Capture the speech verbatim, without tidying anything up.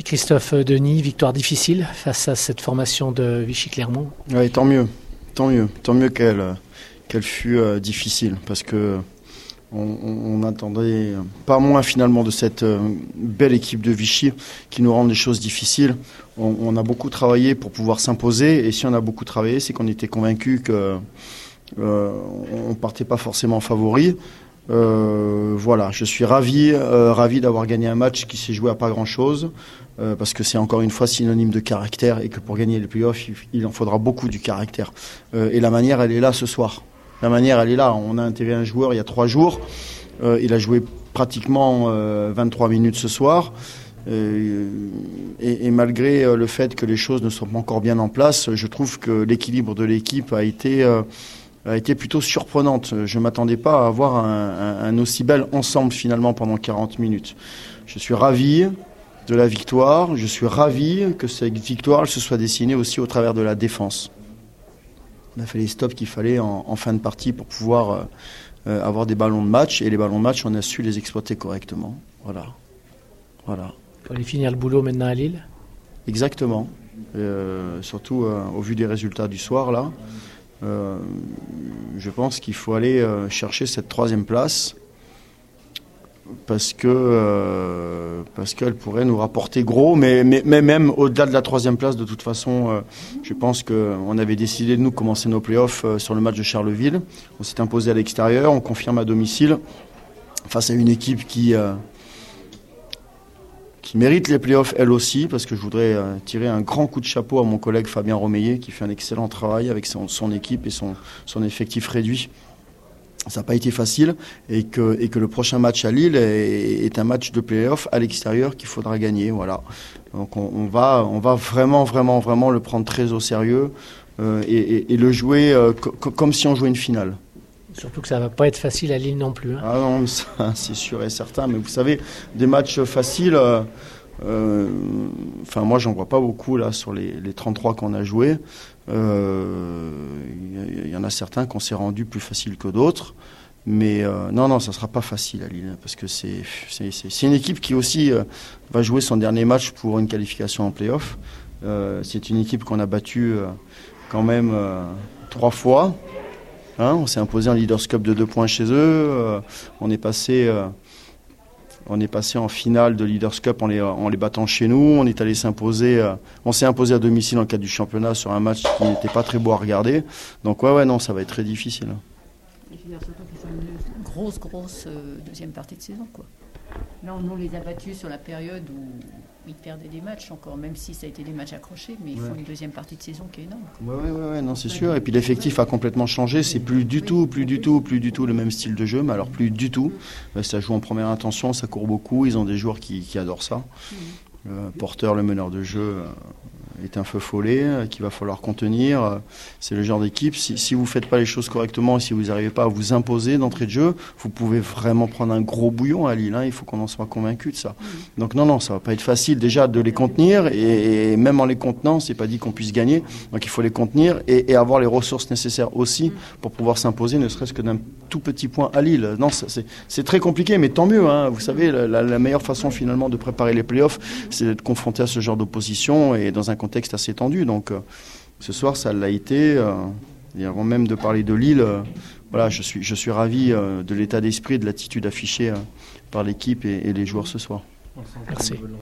Christophe Denis, victoire difficile face à cette formation de Vichy-Clermont. Oui, tant mieux, tant mieux, tant mieux qu'elle qu'elle fut euh, difficile, parce que on n'attendait pas moins finalement de cette euh, belle équipe de Vichy qui nous rend les choses difficiles. On, on a beaucoup travaillé pour pouvoir s'imposer, et si on a beaucoup travaillé, c'est qu'on était convaincus que euh, on partait pas forcément favori. Euh, voilà, je suis ravi, euh, ravi d'avoir gagné un match qui s'est joué à pas grand-chose, euh, parce que c'est encore une fois synonyme de caractère, et que pour gagner les playoffs, il, il en faudra beaucoup du caractère. Euh, et la manière, elle est là ce soir. La manière, elle est là. On a intégré un joueur il y a trois jours. Euh, il a joué pratiquement euh, vingt-trois minutes ce soir. Euh, et, et malgré le fait que les choses ne sont pas encore bien en place, je trouve que l'équilibre de l'équipe a été... Euh, a été plutôt surprenante. Je ne m'attendais pas à avoir un, un, un aussi bel ensemble finalement pendant quarante minutes. Je suis ravi de la victoire. Je suis ravi que cette victoire elle, se soit dessinée aussi au travers de la défense. On a fait les stops qu'il fallait en, en fin de partie pour pouvoir euh, avoir des ballons de match. Et les ballons de match, on a su les exploiter correctement. Voilà. Voilà. Pour aller finir le boulot maintenant à Lille. Exactement. Euh, surtout euh, au vu des résultats du soir là. Euh, je pense qu'il faut aller euh, chercher cette troisième place parce que euh, parce qu'elle pourrait nous rapporter gros, mais, mais, mais même au-delà de la troisième place, de toute façon, euh, je pense qu'on avait décidé de nous commencer nos playoffs euh, sur le match de Charleville. On s'est imposé à l'extérieur, on confirme à domicile face à une équipe qui euh, qui mérite les playoffs elle aussi, parce que je voudrais euh, tirer un grand coup de chapeau à mon collègue Fabien Romeillet qui fait un excellent travail avec son, son équipe et son, son effectif réduit. Ça n'a pas été facile, et que, et que le prochain match à Lille est, est un match de playoffs à l'extérieur qu'il faudra gagner. Voilà. Donc on, on, va, on va vraiment, vraiment, vraiment le prendre très au sérieux euh, et, et, et le jouer euh, co- comme si on jouait une finale. Surtout que ça ne va pas être facile à Lille non plus. Hein. Ah non, ça, c'est sûr et certain. Mais vous savez, des matchs faciles, euh, euh, enfin moi j'en vois pas beaucoup là sur les, les trente-trois qu'on a joués. Il euh, y, y en a certains qu'on s'est rendus plus faciles que d'autres. Mais euh, non, non, ça sera pas facile à Lille, parce que c'est, c'est, c'est, c'est une équipe qui aussi euh, va jouer son dernier match pour une qualification en play-off. Euh, c'est une équipe qu'on a battue euh, quand même euh, trois fois. Hein, on s'est imposé en Leaders Cup de deux points chez eux. Euh, on est passé, euh, on est passé en finale de Leaders Cup en les, en les battant chez nous. On est allé s'imposer. Euh, on s'est imposé à domicile dans le cadre du championnat sur un match qui n'était pas très beau à regarder. Donc ouais, ouais, non, ça va être très difficile. Et je veux dire surtout qu'ils sont une grosse, grosse euh, deuxième partie de saison, quoi. Là, on les a battus sur la période où ils perdaient des matchs encore, même si ça a été des matchs accrochés, mais ils ouais. font une deuxième partie de saison qui est énorme. Oui, ouais, ouais, ouais, non, c'est sûr. Et puis l'effectif a complètement changé. C'est plus du tout, plus du tout, plus du tout le même style de jeu, mais alors plus du tout. Ça joue en première intention, ça court beaucoup. Ils ont des joueurs qui, qui adorent ça. Euh, Porter, le meneur de jeu, euh, est un feu follet euh, qu'il va falloir contenir. Euh, c'est le genre d'équipe. Si, si vous ne faites pas les choses correctement, si vous n'arrivez pas à vous imposer d'entrée de jeu, vous pouvez vraiment prendre un gros bouillon à Lille. Hein, il faut qu'on en soit convaincu de ça. Donc non, non, ça va pas être facile déjà de les contenir, et, et même en les contenant, c'est pas dit qu'on puisse gagner. Donc il faut les contenir et, et avoir les ressources nécessaires aussi pour pouvoir s'imposer, ne serait-ce que d'un tout petit point à Lille. Non, ça, c'est, c'est très compliqué, mais tant mieux. Hein. Vous savez, la, la meilleure façon finalement de préparer les playoffs, c'est d'être confronté à ce genre d'opposition et dans un contexte assez tendu. Donc euh, ce soir, ça l'a été. Euh, et avant même de parler de Lille, euh, voilà, je suis, je suis ravi euh, de l'état d'esprit et de l'attitude affichée euh, par l'équipe et, et les joueurs ce soir. Merci.